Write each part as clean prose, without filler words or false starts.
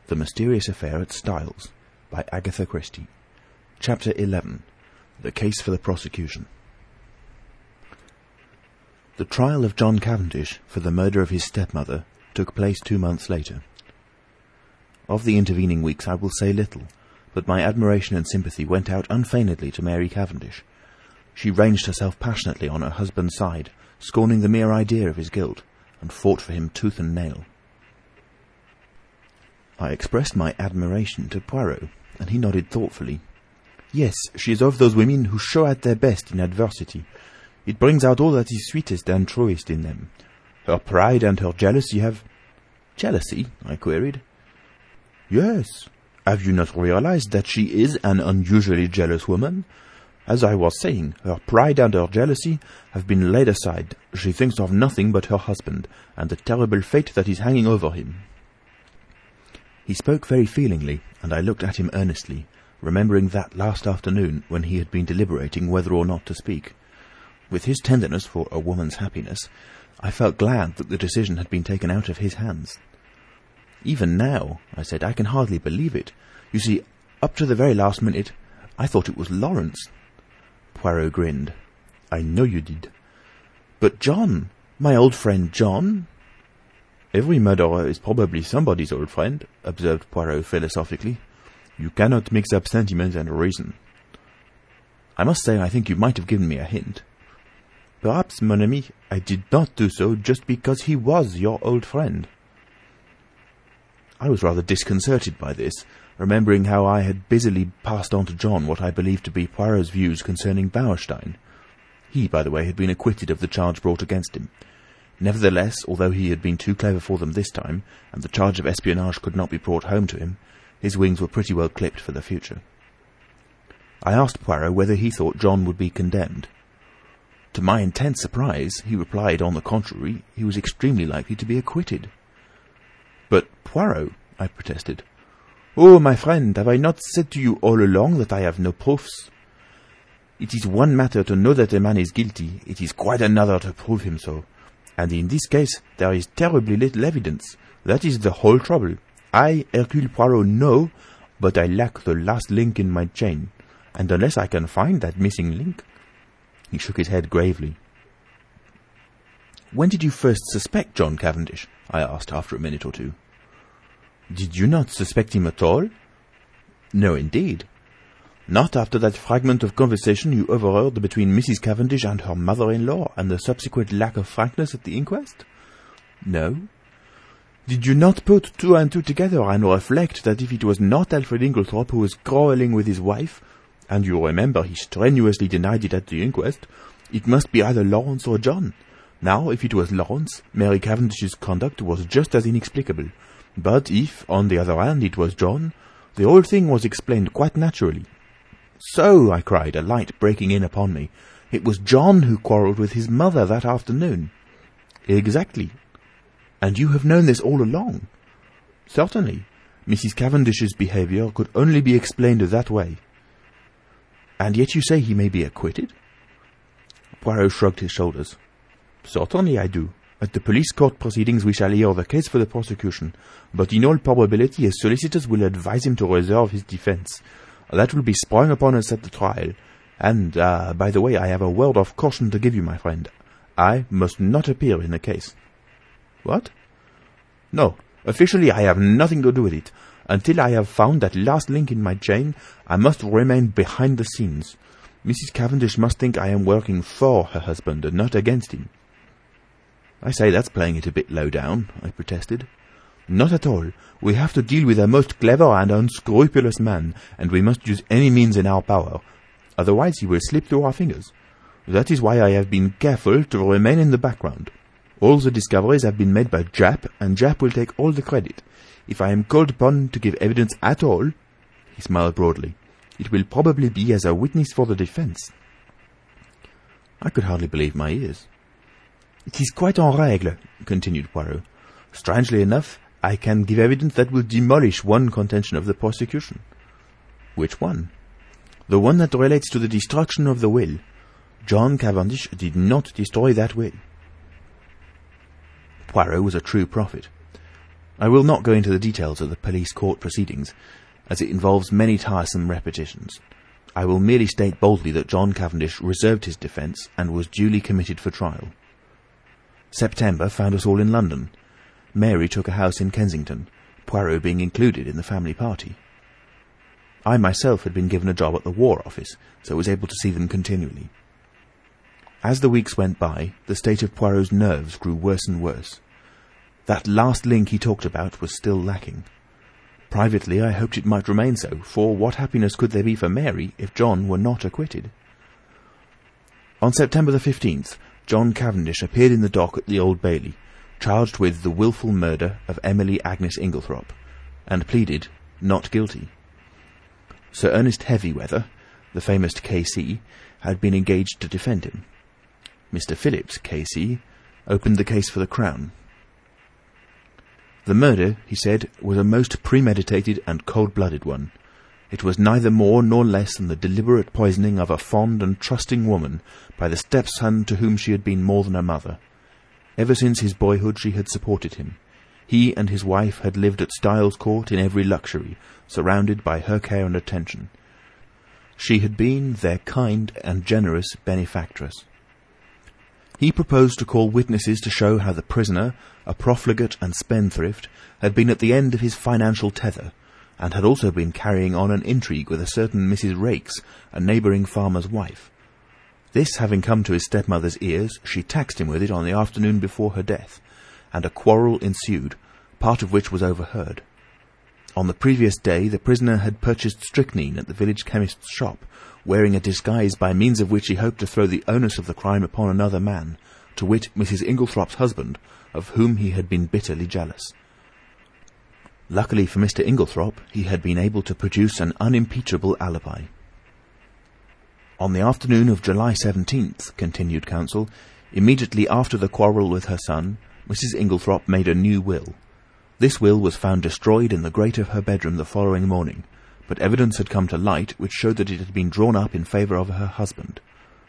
The Mysterious Affair at Styles by Agatha Christie. Chapter 11. The Case for the Prosecution. The trial of John Cavendish for the murder of his stepmother took place 2 months later. Of the intervening weeks I will say little, but my admiration and sympathy went out unfeignedly to Mary Cavendish. She ranged herself passionately on her husband's side, scorning the mere idea of his guilt, and fought for him tooth and nail. I expressed my admiration to Poirot, and he nodded thoughtfully. "Yes, she is of those women who show at their best in adversity. It brings out all that is sweetest and truest in them. Her pride and her jealousy have—" "Jealousy?" I queried. "Yes. Have you not realized that she is an unusually jealous woman? As I was saying, her pride and her jealousy have been laid aside. She thinks of nothing but her husband, and the terrible fate that is hanging over him." He spoke very feelingly, and I looked at him earnestly, remembering that last afternoon when he had been deliberating whether or not to speak. With his tenderness for a woman's happiness, I felt glad that the decision had been taken out of his hands. "Even now," I said, "I can hardly believe it. You see, up to the very last minute, I thought it was Lawrence." Poirot grinned. "I know you did." "But John, my old friend John?" "Every murderer is probably somebody's old friend," observed Poirot philosophically. "You cannot mix up sentiment and reason." "I must say I think you might have given me a hint." "Perhaps, mon ami, I did not do so just because he was your old friend." I was rather disconcerted by this, remembering how I had busily passed on to John what I believed to be Poirot's views concerning Bauerstein. He, by the way, had been acquitted of the charge brought against him. Nevertheless, although he had been too clever for them this time, and the charge of espionage could not be brought home to him, his wings were pretty well clipped for the future. I asked Poirot whether he thought John would be condemned. To my intense surprise, he replied, on the contrary, he was extremely likely to be acquitted. "But, Poirot," I protested. "Oh, my friend, have I not said to you all along that I have no proofs? It is one matter to know that a man is guilty, it is quite another to prove him so. And in this case, there is terribly little evidence. That is the whole trouble. I, Hercule Poirot, know, but I lack the last link in my chain. And unless I can find that missing link—" He shook his head gravely. "When did you first suspect John Cavendish?" I asked after a minute or two. "Did you not suspect him at all?" "No, indeed." "Not after that fragment of conversation you overheard between Mrs. Cavendish and her mother-in-law, and the subsequent lack of frankness at the inquest?" "No." "Did you not put two and two together, and reflect that if it was not Alfred Inglethorpe who was quarrelling with his wife, and you remember he strenuously denied it at the inquest, it must be either Lawrence or John? Now, if it was Lawrence, Mary Cavendish's conduct was just as inexplicable. But if, on the other hand, it was John, the whole thing was explained quite naturally." "So," I cried, a light breaking in upon me, "it was John who quarrelled with his mother that afternoon?" "Exactly." "And you have known this all along?" "Certainly. Mrs. Cavendish's behaviour could only be explained that way." "And yet you say he may be acquitted?" Poirot shrugged his shoulders. "Certainly I do. At the police court proceedings we shall hear the case for the prosecution, but in all probability his solicitors will advise him to reserve his defence. That will be sprung upon us at the trial. And, by the way, I have a word of caution to give you, my friend. I must not appear in the case." "What?" "No. Officially I have nothing to do with it. Until I have found that last link in my chain, I must remain behind the scenes. Mrs. Cavendish must think I am working for her husband and not against him." "I say, that's playing it a bit low down," I protested. "Not at all. We have to deal with a most clever and unscrupulous man, and we must use any means in our power. Otherwise he will slip through our fingers. That is why I have been careful to remain in the background. All the discoveries have been made by Japp, and Japp will take all the credit. If I am called upon to give evidence at all," he smiled broadly, "it will probably be as a witness for the defence." I could hardly believe my ears. "It is quite en règle," continued Poirot. "Strangely enough, I can give evidence that will demolish one contention of the prosecution." "Which one?" "The one that relates to the destruction of the will. John Cavendish did not destroy that will." Poirot was a true prophet. I will not go into the details of the police court proceedings, as it involves many tiresome repetitions. I will merely state boldly that John Cavendish reserved his defence and was duly committed for trial. September found us all in London. Mary took a house in Kensington, Poirot being included in the family party. I myself had been given a job at the War Office, so was able to see them continually. As the weeks went by, the state of Poirot's nerves grew worse and worse. That last link he talked about was still lacking. Privately, I hoped it might remain so, for what happiness could there be for Mary if John were not acquitted? On September the 15th, John Cavendish appeared in the dock at the Old Bailey, charged with the wilful murder of Emily Agnes Inglethorpe, and pleaded not guilty. Sir Ernest Heavyweather, the famous K.C., had been engaged to defend him. Mr. Phillips, K.C., opened the case for the Crown. The murder, he said, was a most premeditated and cold-blooded one. It was neither more nor less than the deliberate poisoning of a fond and trusting woman by the stepson to whom she had been more than a mother. Ever since his boyhood she had supported him. He and his wife had lived at Styles Court in every luxury, surrounded by her care and attention. She had been their kind and generous benefactress. He proposed to call witnesses to show how the prisoner, a profligate and spendthrift, had been at the end of his financial tether, and had also been carrying on an intrigue with a certain Mrs. Raikes, a neighbouring farmer's wife. This having come to his stepmother's ears, she taxed him with it on the afternoon before her death, and a quarrel ensued, part of which was overheard. On the previous day the prisoner had purchased strychnine at the village chemist's shop, wearing a disguise by means of which he hoped to throw the onus of the crime upon another man, to wit, Mrs. Inglethorpe's husband, of whom he had been bitterly jealous. Luckily for Mr. Inglethorpe, he had been able to produce an unimpeachable alibi. On the afternoon of July 17th, continued counsel, immediately after the quarrel with her son, Mrs. Inglethorpe made a new will. This will was found destroyed in the grate of her bedroom the following morning, but evidence had come to light which showed that it had been drawn up in favour of her husband.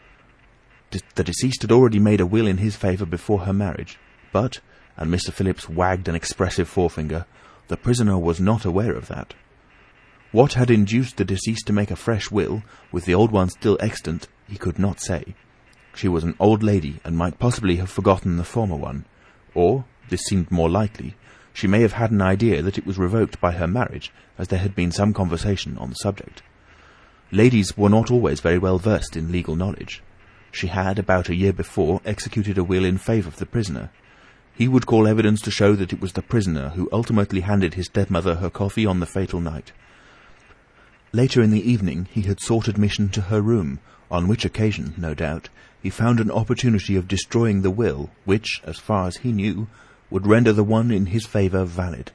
The deceased had already made a will in his favour before her marriage, but, and Mr. Phillips wagged an expressive forefinger, the prisoner was not aware of that. What had induced the deceased to make a fresh will, with the old one still extant, he could not say. She was an old lady, and might possibly have forgotten the former one, or, this seemed more likely, she may have had an idea that it was revoked by her marriage, as there had been some conversation on the subject. Ladies were not always very well versed in legal knowledge. She had, about a year before, executed a will in favour of the prisoner. He would call evidence to show that it was the prisoner who ultimately handed his stepmother her coffee on the fatal night. Later in the evening he had sought admission to her room, on which occasion, no doubt, he found an opportunity of destroying the will, which, as far as he knew, would render the one in his favour valid.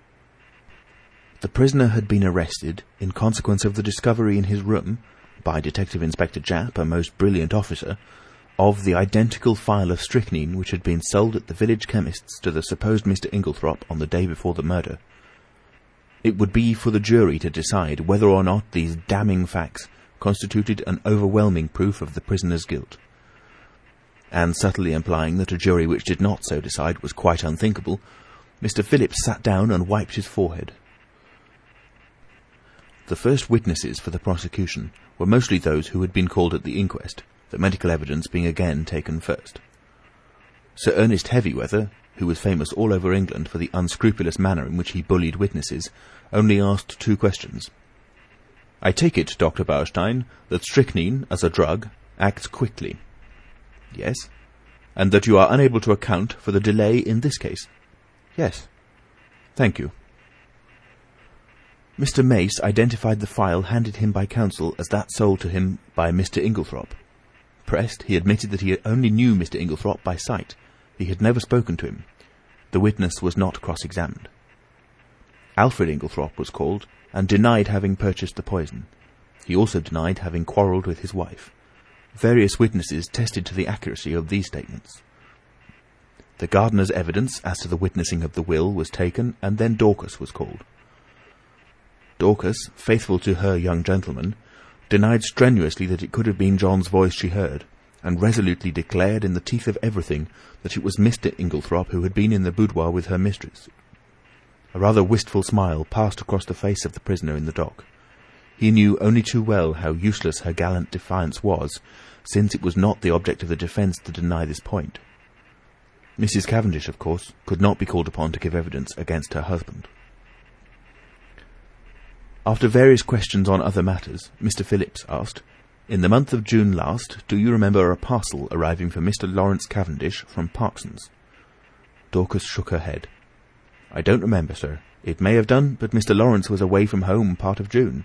The prisoner had been arrested in consequence of the discovery in his room, by Detective Inspector Japp, a most brilliant officer, of the identical phial of strychnine which had been sold at the village chemist's to the supposed Mr. Inglethorpe on the day before the murder. It would be for the jury to decide whether or not these damning facts constituted an overwhelming proof of the prisoner's guilt. And subtly implying that a jury which did not so decide was quite unthinkable, Mr. Phillips sat down and wiped his forehead. The first witnesses for the prosecution were mostly those who had been called at the inquest, the medical evidence being again taken first. Sir Ernest Heavyweather, who was famous all over England for the unscrupulous manner in which he bullied witnesses, only asked 2 questions. "I take it, Dr. Bauerstein, that strychnine, as a drug, acts quickly?" "Yes." "And that you are unable to account for the delay in this case?" "Yes." "Thank you." Mr. Mace identified the phial handed him by counsel as that sold to him by Mr. Inglethorpe. Pressed, he admitted that he only knew Mr. Inglethorpe by sight. He had never spoken to him. The witness was not cross-examined. Alfred Inglethorpe was called, and denied having purchased the poison. He also denied having quarrelled with his wife. Various witnesses tested to the accuracy of these statements. The gardener's evidence as to the witnessing of the will was taken, and then Dorcas was called. Dorcas, faithful to her young gentleman, denied strenuously that it could have been John's voice she heard, and resolutely declared in the teeth of everything that it was Mr. Inglethorpe who had been in the boudoir with her mistress. A rather wistful smile passed across the face of the prisoner in the dock. He knew only too well how useless her gallant defiance was, since it was not the object of the defence to deny this point. Mrs. Cavendish, of course, could not be called upon to give evidence against her husband. After various questions on other matters, Mr. Phillips asked, "In the month of June last, do you remember a parcel arriving for Mr. Lawrence Cavendish from Parkson's?" Dorcas shook her head. "I don't remember, sir. It may have done, but Mr. Lawrence was away from home part of June."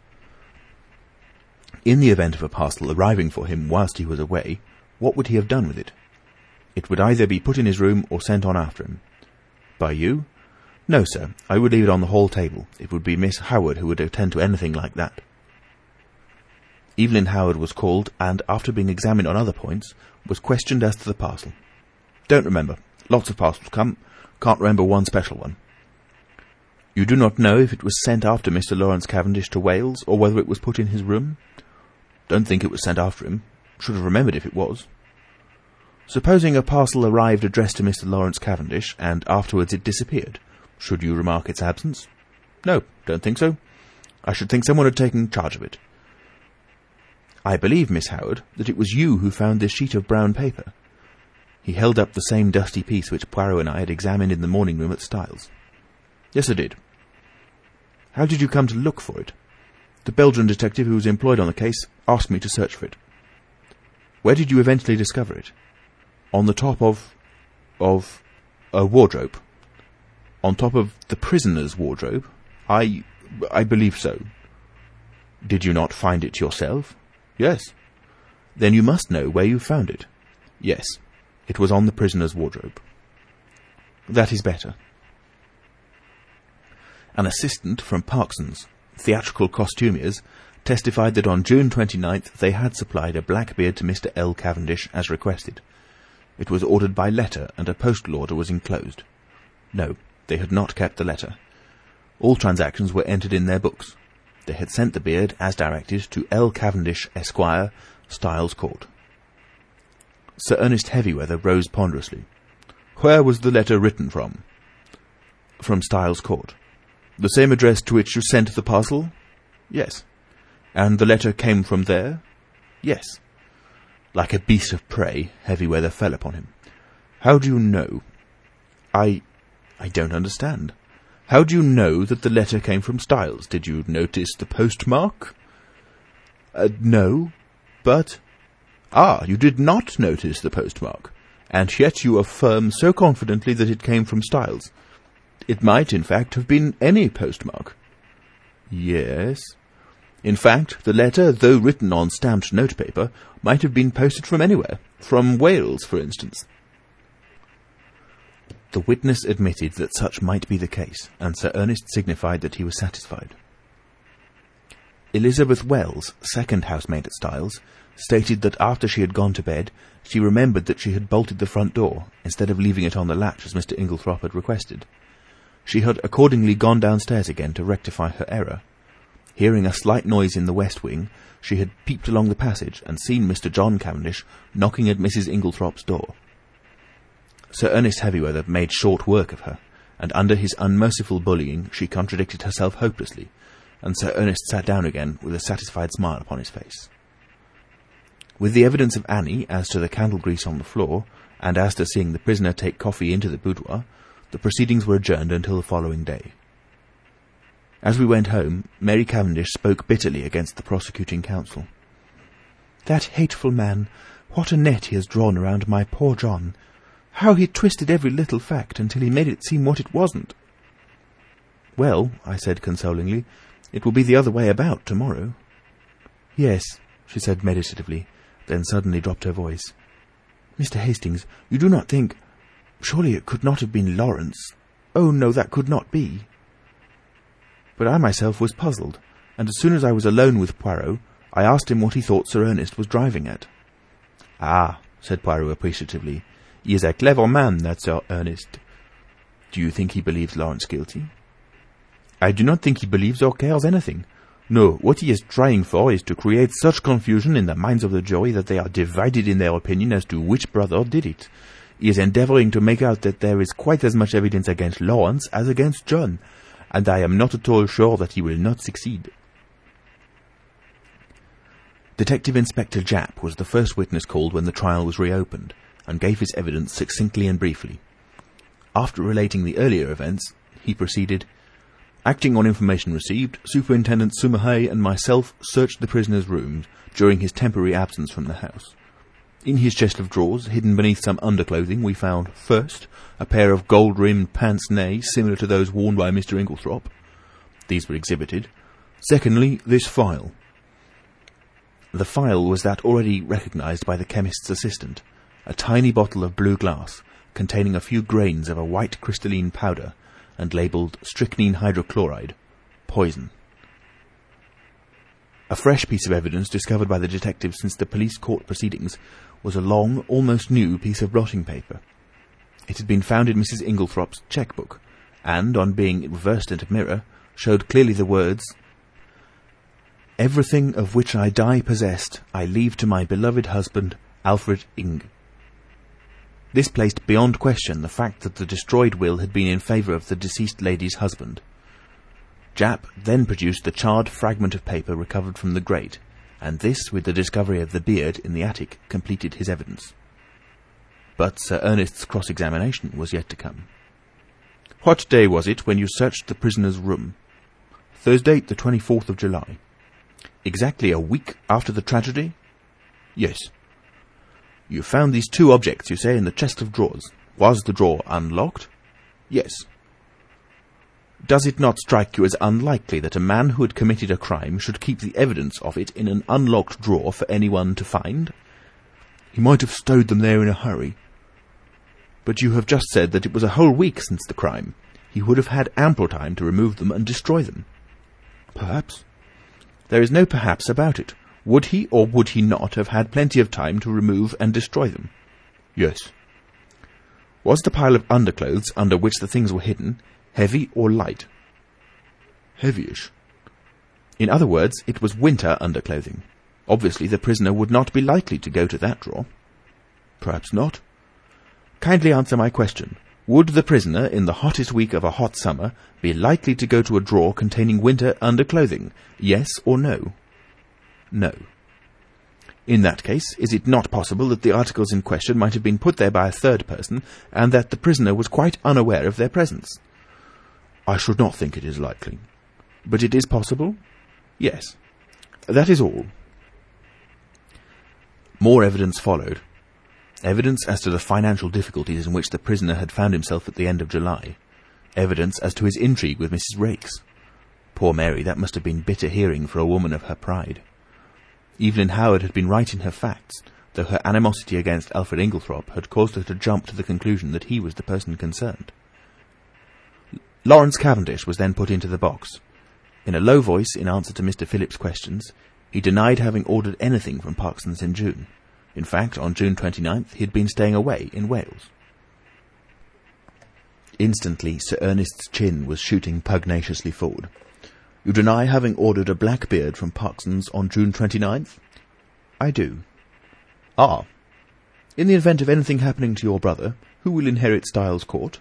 "In the event of a parcel arriving for him whilst he was away, what would he have done with it?" "It would either be put in his room or sent on after him." "By you?" "No, sir. I would leave it on the hall table. It would be Miss Howard who would attend to anything like that." Evelyn Howard was called, and, after being examined on other points, was questioned as to the parcel. "Don't remember. Lots of parcels come. Can't remember one special one." "You do not know if it was sent after Mr. Lawrence Cavendish to Wales, or whether it was put in his room?" "Don't think it was sent after him. Should have remembered if it was." "Supposing a parcel arrived addressed to Mr. Lawrence Cavendish, and afterwards it disappeared, should you remark its absence?" "No, don't think so. I should think someone had taken charge of it." "I believe, Miss Howard, that it was you who found this sheet of brown paper." He held up the same dusty piece which Poirot and I had examined in the morning room at Styles. "Yes, I did." "How did you come to look for it?" "The Belgian detective who was employed on the case asked me to search for it." "Where did you eventually discover it?" "On the top of a wardrobe." "On top of the prisoner's wardrobe?" I believe so." "Did you not find it yourself?" "Yes." "Then you must know where you found it." "Yes. It was on the prisoner's wardrobe." "That is better." An assistant from Parkson's, theatrical costumiers, testified that on June 29th they had supplied a black beard to Mr. L. Cavendish as requested. It was ordered by letter, and a postal order was enclosed. No, they had not kept the letter. All transactions were entered in their books. They had sent the beard, as directed, to L. Cavendish, Esquire, Styles Court. Sir Ernest Heavywether rose ponderously. "Where was the letter written from?" "From Styles Court." "The same address to which you sent the parcel?" "Yes." "And the letter came from there?" "Yes." Like a beast of prey, Heavywether fell upon him. "How do you know?" I don't understand. How do you know that the letter came from Styles? Did you notice the postmark?" "No, but—" "Ah, you did not notice the postmark, and yet you affirm so confidently that it came from Styles. It might, in fact, have been any postmark." "Yes." "In fact, the letter, though written on stamped notepaper, might have been posted from anywhere. From Wales, for instance." The witness admitted that such might be the case, and Sir Ernest signified that he was satisfied. Elizabeth Wells, second housemaid at Styles, stated that after she had gone to bed, she remembered that she had bolted the front door, instead of leaving it on the latch as Mr. Inglethorpe had requested. She had accordingly gone downstairs again to rectify her error. Hearing a slight noise in the west wing, she had peeped along the passage and seen Mr. John Cavendish knocking at Mrs. Inglethorpe's door. Sir Ernest Heavywether made short work of her, and under his unmerciful bullying she contradicted herself hopelessly, and Sir Ernest sat down again with a satisfied smile upon his face. With the evidence of Annie as to the candle grease on the floor, and as to seeing the prisoner take coffee into the boudoir, the proceedings were adjourned until the following day. As we went home, Mary Cavendish spoke bitterly against the prosecuting counsel. "That hateful man! What a net he has drawn around my poor John! How he twisted every little fact until he made it seem what it wasn't." "Well," I said consolingly, "it will be the other way about tomorrow." "Yes," she said meditatively, then suddenly dropped her voice. "Mr. Hastings, you do not think... Surely it could not have been Lawrence? Oh, no, that could not be." But I myself was puzzled, and as soon as I was alone with Poirot, I asked him what he thought Sir Ernest was driving at. "Ah," said Poirot appreciatively, "he is a clever man, that Sir Ernest." "Do you think he believes Lawrence guilty?" "I do not think he believes or cares anything. No, what he is trying for is to create such confusion in the minds of the jury that they are divided in their opinion as to which brother did it. he is endeavouring to make out that there is quite as much evidence against Lawrence as against John, and I am not at all sure that he will not succeed." Detective Inspector Japp was the first witness called when the trial was reopened, and gave his evidence succinctly and briefly. After relating the earlier events, he proceeded: "Acting on information received, Superintendent Sumahay and myself searched the prisoner's rooms during his temporary absence from the house. In his chest of drawers, hidden beneath some underclothing, we found, first, a pair of gold-rimmed pince-nez similar to those worn by Mr. Inglethorpe. These were exhibited. Secondly, this file. The file was that already recognised by the chemist's assistant, a tiny bottle of blue glass, containing a few grains of a white crystalline powder, and labelled strychnine hydrochloride, poison. A fresh piece of evidence discovered by the detective since the police court proceedings was a long, almost new piece of blotting paper. It had been found in Mrs. Inglethorpe's cheque-book, and, on being reversed into mirror, showed clearly the words, "Everything of which I die possessed, I leave to my beloved husband, Alfred Ing." This placed beyond question the fact that the destroyed will had been in favour of the deceased lady's husband. Japp then produced the charred fragment of paper recovered from the grate, and this, with the discovery of the beard in the attic, completed his evidence. But Sir Ernest's cross-examination was yet to come. "What day was it when you searched the prisoner's room?" "Thursday, the 24th of July. "Exactly a week after the tragedy?" "Yes." "You found these two objects, you say, in the chest of drawers. Was the drawer unlocked?" "Yes." "Does it not strike you as unlikely that a man who had committed a crime should keep the evidence of it in an unlocked drawer for anyone to find?" "He might have stowed them there in a hurry." "But you have just said that it was a whole week since the crime. He would have had ample time to remove them and destroy them." "Perhaps." "There is no perhaps about it. Would he or would he not have had plenty of time to remove and destroy them?" "Yes." "Was the pile of underclothes under which the things were hidden heavy or light?" "Heavyish." "In other words, it was winter underclothing. Obviously the prisoner would not be likely to go to that drawer." "Perhaps not." "Kindly answer my question. Would the prisoner, in the hottest week of a hot summer, be likely to go to a drawer containing winter underclothing? Yes or no?" "No." "In that case, is it not possible that the articles in question might have been put there by a third person, and that the prisoner was quite unaware of their presence?" "I should not think it is likely." "But it is possible?" "Yes." "That is all." More evidence followed. Evidence as to the financial difficulties in which the prisoner had found himself at the end of July. Evidence as to his intrigue with Mrs. Raikes. Poor Mary, that must have been bitter hearing for a woman of her pride. Evelyn Howard had been right in her facts, though her animosity against Alfred Inglethorpe had caused her to jump to the conclusion that he was the person concerned. Lawrence Cavendish was then put into the box. In a low voice, in answer to Mr. Phillips' questions, he denied having ordered anything from Parkson's in June. In fact, on June 29th, he had been staying away in Wales. Instantly, Sir Ernest's chin was shooting pugnaciously forward. "You deny having ordered a black beard from Parkson's on June 29th?" "I do." "Ah. In the event of anything happening to your brother, who will inherit Styles Court?"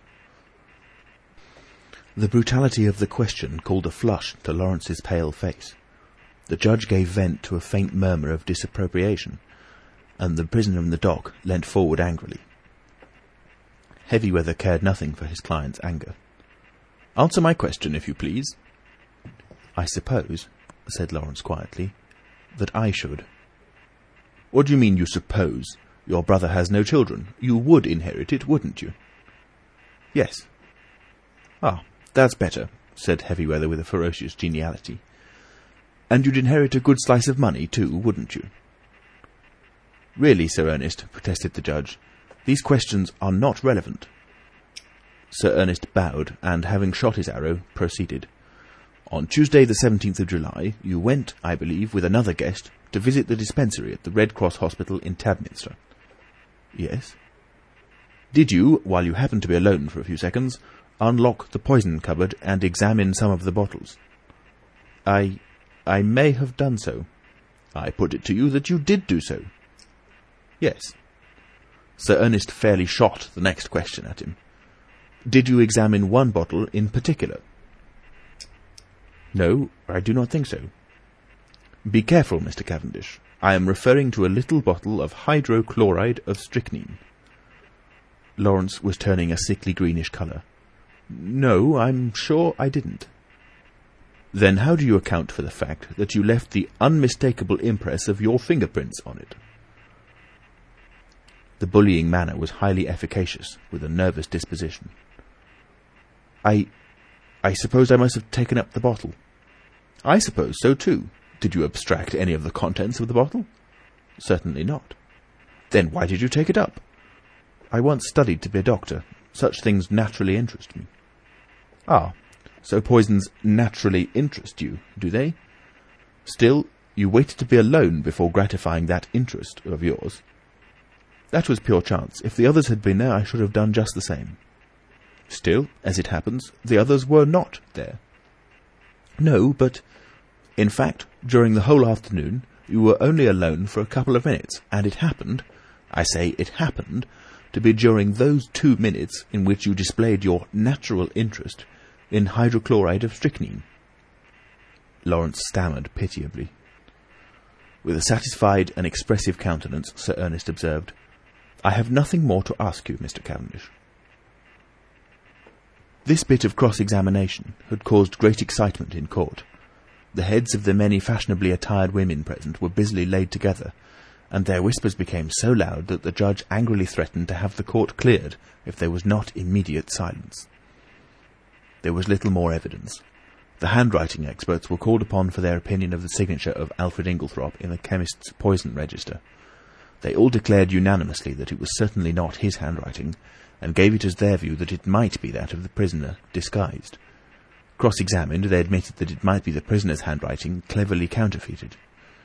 The brutality of the question called a flush to Lawrence's pale face. The judge gave vent to a faint murmur of disapprobation, and the prisoner in the dock leant forward angrily. Heavyweather cared nothing for his client's anger. "Answer my question, if you please." "I suppose," said Lawrence quietly, "that I should." "What do you mean, you suppose? Your brother has no children. You would inherit it, wouldn't you?" "Yes." "Ah, that's better," said Heavyweather with a ferocious geniality. "And you'd inherit a good slice of money, too, wouldn't you?" "Really, Sir Ernest," protested the judge, "these questions are not relevant." Sir Ernest bowed, and, having shot his arrow, proceeded. "On Tuesday the 17th of July, you went, I believe, with another guest, to visit the dispensary at the Red Cross Hospital in Tadminster." "Yes." "Did you, while you happened to be alone for a few seconds, unlock the poison cupboard and examine some of the bottles?" I may have done so." "I put it to you that you did do so." "Yes." Sir Ernest fairly shot the next question at him. "Did you examine one bottle in particular?" "No, I do not think so." "Be careful, Mr. Cavendish. I am referring to a little bottle of hydrochloride of strychnine." Lawrence was turning a sickly greenish colour. "No, I'm sure I didn't." "Then how do you account for the fact that you left the unmistakable impress of your fingerprints on it?" The bullying manner was highly efficacious with a nervous disposition. I suppose I must have taken up the bottle." "I suppose so too. Did you abstract any of the contents of the bottle?" "Certainly not." "Then why did you take it up?" "I once studied to be a doctor. Such things naturally interest me." "Ah, so poisons naturally interest you, do they? Still, you waited to be alone before gratifying that interest of yours." "That was pure chance. If the others had been there, I should have done just the same." "Still, as it happens, the others were not there." "No, but... in fact, during the whole afternoon, you were only alone for a couple of minutes, and it happened, I say it happened, to be during those 2 minutes in which you displayed your natural interest in hydrochloride of strychnine." Lawrence stammered pitiably. With a satisfied and expressive countenance, Sir Ernest observed, "I have nothing more to ask you, Mr. Cavendish." This bit of cross-examination had caused great excitement in court. The heads of the many fashionably attired women present were busily laid together, and their whispers became so loud that the judge angrily threatened to have the court cleared if there was not immediate silence. There was little more evidence. The handwriting experts were called upon for their opinion of the signature of Alfred Inglethorpe in the chemist's poison register. They all declared unanimously that it was certainly not his handwriting, and gave it as their view that it might be that of the prisoner, disguised. Cross-examined, they admitted that it might be the prisoner's handwriting, cleverly counterfeited.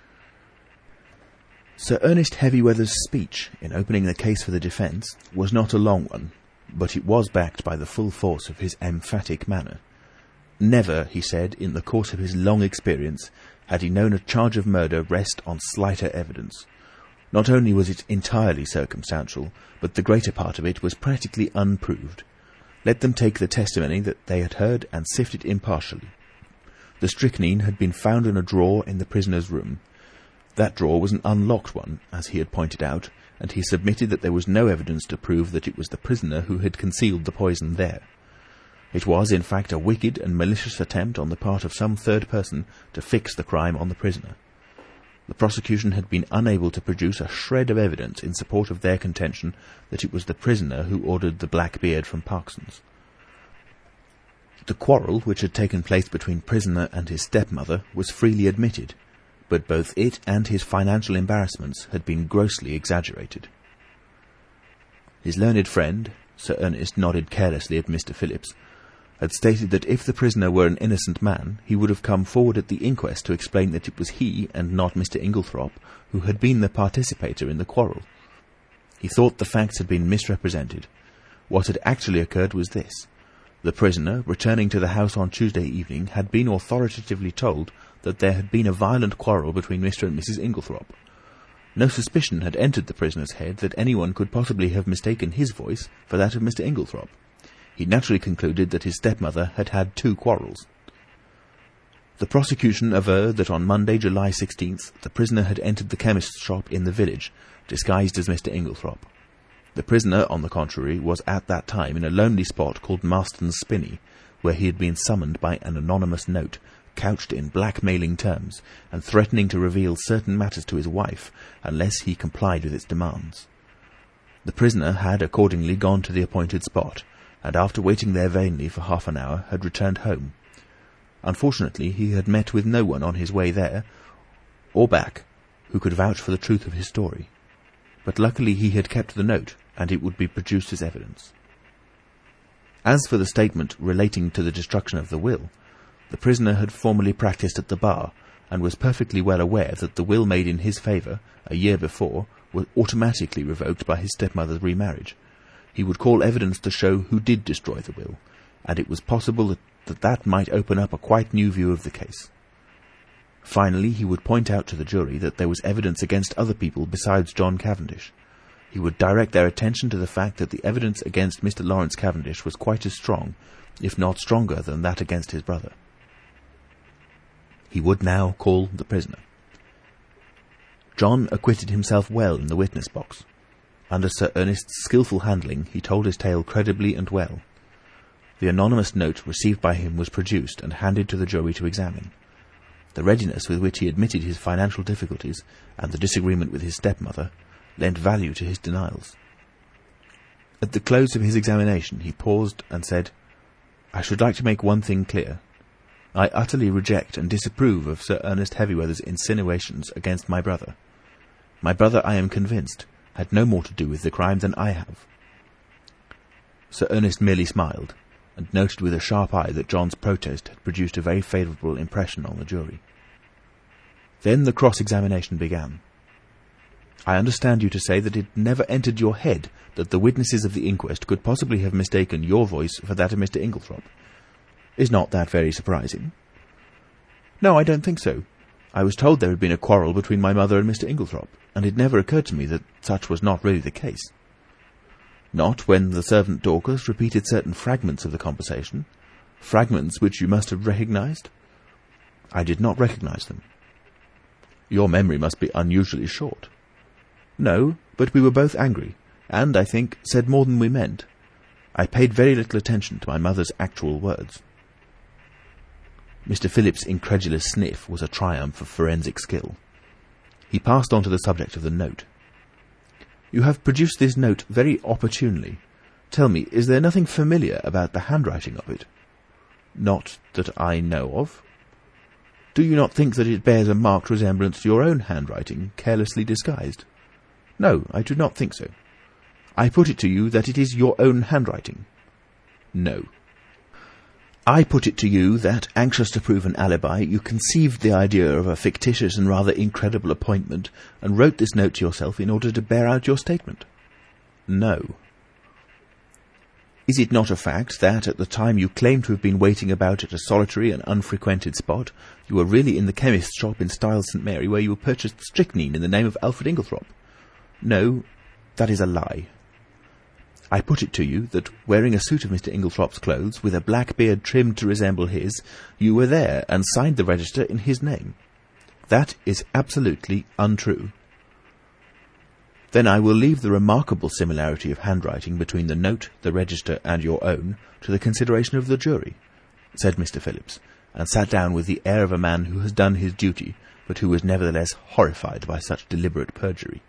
Sir Ernest Heavyweather's speech, in opening the case for the defence, was not a long one, but it was backed by the full force of his emphatic manner. Never, he said, in the course of his long experience, had he known a charge of murder rest on slighter evidence. Not only was it entirely circumstantial, but the greater part of it was practically unproved. Let them take the testimony that they had heard and sift it impartially. The strychnine had been found in a drawer in the prisoner's room. That drawer was an unlocked one, as he had pointed out, and he submitted that there was no evidence to prove that it was the prisoner who had concealed the poison there. It was, in fact, a wicked and malicious attempt on the part of some third person to fix the crime on the prisoner. The prosecution had been unable to produce a shred of evidence in support of their contention that it was the prisoner who ordered the black beard from Parkson's. The quarrel which had taken place between prisoner and his stepmother was freely admitted, but both it and his financial embarrassments had been grossly exaggerated. His learned friend, Sir Ernest, nodded carelessly at Mr. Phillips, had stated that if the prisoner were an innocent man, he would have come forward at the inquest to explain that it was he, and not Mr. Inglethorpe, who had been the participator in the quarrel. He thought the facts had been misrepresented. What had actually occurred was this. The prisoner, returning to the house on Tuesday evening, had been authoritatively told that there had been a violent quarrel between Mr. and Mrs. Inglethorpe. No suspicion had entered the prisoner's head that anyone could possibly have mistaken his voice for that of Mr. Inglethorpe. He naturally concluded that his stepmother had had 2 quarrels. The prosecution averred that on Monday, July 16th, the prisoner had entered the chemist's shop in the village, disguised as Mr. Inglethorpe. The prisoner, on the contrary, was at that time in a lonely spot called Marston's Spinney, where he had been summoned by an anonymous note, couched in blackmailing terms, and threatening to reveal certain matters to his wife unless he complied with its demands. The prisoner had accordingly gone to the appointed spot, and after waiting there vainly for half an hour, had returned home. Unfortunately, he had met with no one on his way there, or back, who could vouch for the truth of his story. But luckily he had kept the note, and it would be produced as evidence. As for the statement relating to the destruction of the will, the prisoner had formerly practised at the bar, and was perfectly well aware that the will made in his favour, a year before, was automatically revoked by his stepmother's remarriage. He would call evidence to show who did destroy the will, and it was possible that might open up a quite new view of the case. Finally, he would point out to the jury that there was evidence against other people besides John Cavendish. He would direct their attention to the fact that the evidence against Mr. Lawrence Cavendish was quite as strong, if not stronger, than that against his brother. He would now call the prisoner. John acquitted himself well in the witness box. Under Sir Ernest's skilful handling, he told his tale credibly and well. The anonymous note received by him was produced and handed to the jury to examine. The readiness with which he admitted his financial difficulties and the disagreement with his stepmother lent value to his denials. At the close of his examination, he paused and said, "I should like to make one thing clear. I utterly reject and disapprove of Sir Ernest Heavyweather's insinuations against my brother. My brother, I am convinced, had no more to do with the crime than I have." Sir Ernest merely smiled, and noted with a sharp eye that John's protest had produced a very favourable impression on the jury. Then the cross-examination began. "I understand you to say that it never entered your head that the witnesses of the inquest could possibly have mistaken your voice for that of Mr. Inglethorpe. Is not that very surprising?" "No, I don't think so. I was told there had been a quarrel between my mother and Mr. Inglethorpe, and it never occurred to me that such was not really the case." "Not when the servant Dorcas repeated certain fragments of the conversation? Fragments which you must have recognised?" "I did not recognise them." "Your memory must be unusually short." "No, but we were both angry, and, I think, said more than we meant. I paid very little attention to my mother's actual words." Mr. Phillips' incredulous sniff was a triumph of forensic skill. He passed on to the subject of the note. "You have produced this note very opportunely. Tell me, is there nothing familiar about the handwriting of it?" "Not that I know of." "Do you not think that it bears a marked resemblance to your own handwriting, carelessly disguised?" "No, I do not think so." "I put it to you that it is your own handwriting." "No." "I put it to you that, anxious to prove an alibi, you conceived the idea of a fictitious and rather incredible appointment, and wrote this note to yourself in order to bear out your statement." "No." "Is it not a fact that, at the time you claim to have been waiting about at a solitary and unfrequented spot, you were really in the chemist's shop in Styles St. Mary, where you purchased strychnine in the name of Alfred Inglethorpe?" "No, that is a lie." "I put it to you that, wearing a suit of Mr. Inglethorpe's clothes, with a black beard trimmed to resemble his, you were there and signed the register in his name. That is absolutely untrue." "Then I will leave the remarkable similarity of handwriting between the note, the register, and your own, to the consideration of the jury," said Mr. Phillips, and sat down with the air of a man who has done his duty, but who was nevertheless horrified by such deliberate perjury.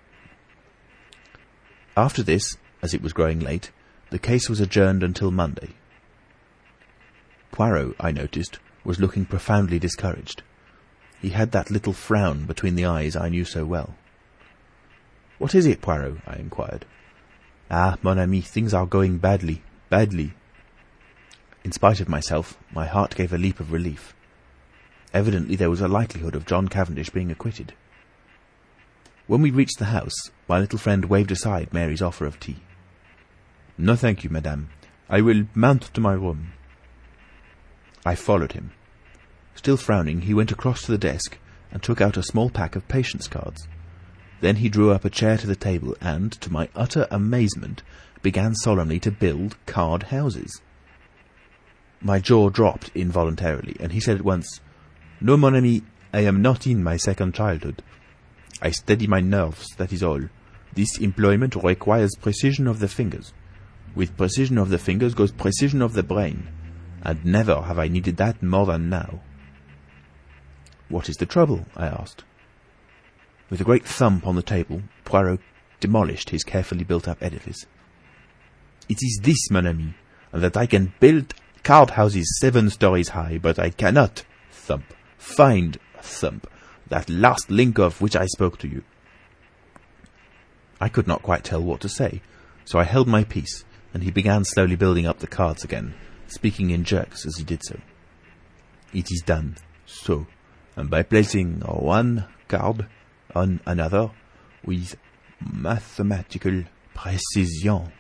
After this, as it was growing late, the case was adjourned until Monday. Poirot, I noticed, was looking profoundly discouraged. He had that little frown between the eyes I knew so well. "What is it, Poirot?" I inquired. "Ah, mon ami, things are going badly, badly." In spite of myself, my heart gave a leap of relief. Evidently there was a likelihood of John Cavendish being acquitted. When we reached the house, my little friend waved aside Mary's offer of tea. "No, thank you, madame. I will mount to my room." I followed him. Still frowning, he went across to the desk and took out a small pack of patience cards. Then he drew up a chair to the table and, to my utter amazement, began solemnly to build card houses. My jaw dropped involuntarily, and he said at once, "No, mon ami, I am not in my second childhood. I steady my nerves, that is all. This employment requires precision of the fingers. With precision of the fingers goes precision of the brain, and never have I needed that more than now." "What is the trouble?" I asked. With a great thump on the table, Poirot demolished his carefully built-up edifice. "It is this, mon ami, that I can build card houses 7 stories high, but I cannot, thump, find, thump, that last link of which I spoke to you." I could not quite tell what to say, so I held my peace, and he began slowly building up the cards again, speaking in jerks as he did so. "It is done, so, and by placing one card on another with mathematical precision."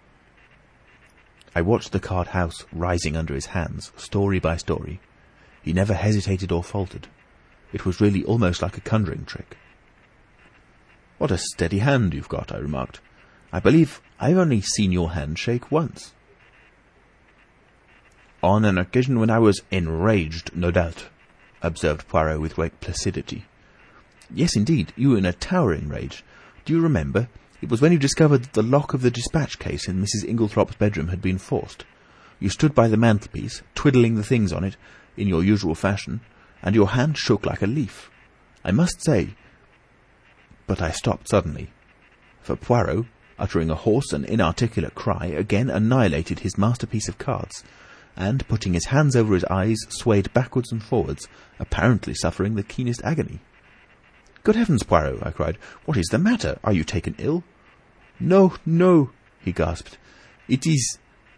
I watched the card house rising under his hands, story by story. He never hesitated or faltered. It was really almost like a conjuring trick. "What a steady hand you've got," I remarked. I believe I've only seen your hand shake once." "On an occasion when I was enraged, no doubt," observed Poirot with great placidity. "Yes, indeed, you were in a towering rage. Do you remember? It was when you discovered that the lock of the dispatch case in Mrs. Inglethorpe's bedroom had been forced. You stood by the mantelpiece, twiddling the things on it, in your usual fashion, and your hand shook like a leaf. I must say—" But I stopped suddenly, for Poirot, uttering a hoarse and inarticulate cry, again annihilated his masterpiece of cards, and, putting his hands over his eyes, swayed backwards and forwards, apparently suffering the keenest agony. "Good heavens, Poirot!" I cried. "What is the matter? Are you taken ill?" "No, no," he gasped. It is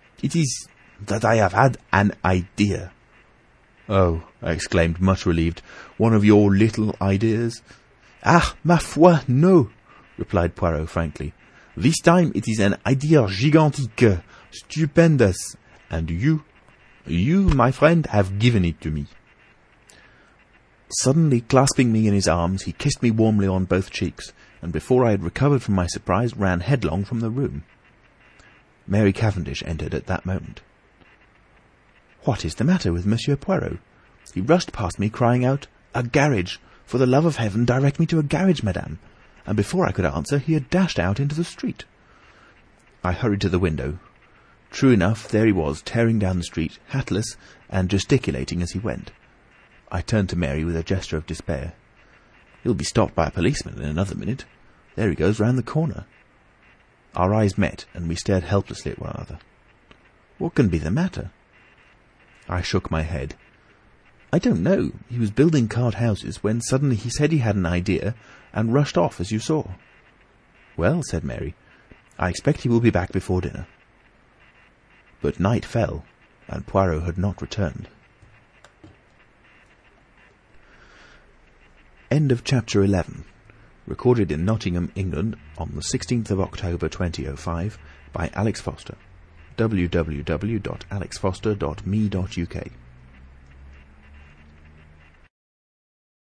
that I have had an idea." "Oh," I exclaimed, much relieved. "One of your little ideas?" "Ah, ma foi, no," replied Poirot frankly. "This time it is an idea gigantique, stupendous, and you, my friend, have given it to me." Suddenly clasping me in his arms, he kissed me warmly on both cheeks, and before I had recovered from my surprise, ran headlong from the room. Mary Cavendish entered at that moment. "What is the matter with Monsieur Poirot?" He rushed past me, crying out, "A garage! For the love of heaven, direct me to a garage, madame!" And before I could answer, he had dashed out into the street. I hurried to the window. True enough, there he was, tearing down the street, hatless, and gesticulating as he went. I turned to Mary with a gesture of despair. "He'll be stopped by a policeman in another minute. There he goes round the corner." Our eyes met, and we stared helplessly at one another. "What can be the matter?" I shook my head. "I don't know. He was building card houses, when suddenly he said he had an idea, and rushed off, as you saw." "Well," said Mary, "I expect he will be back before dinner." But night fell, and Poirot had not returned. End of chapter 11. Recorded in Nottingham, England, on the 16th of October 2005 by Alex Foster. www.alexfoster.me.uk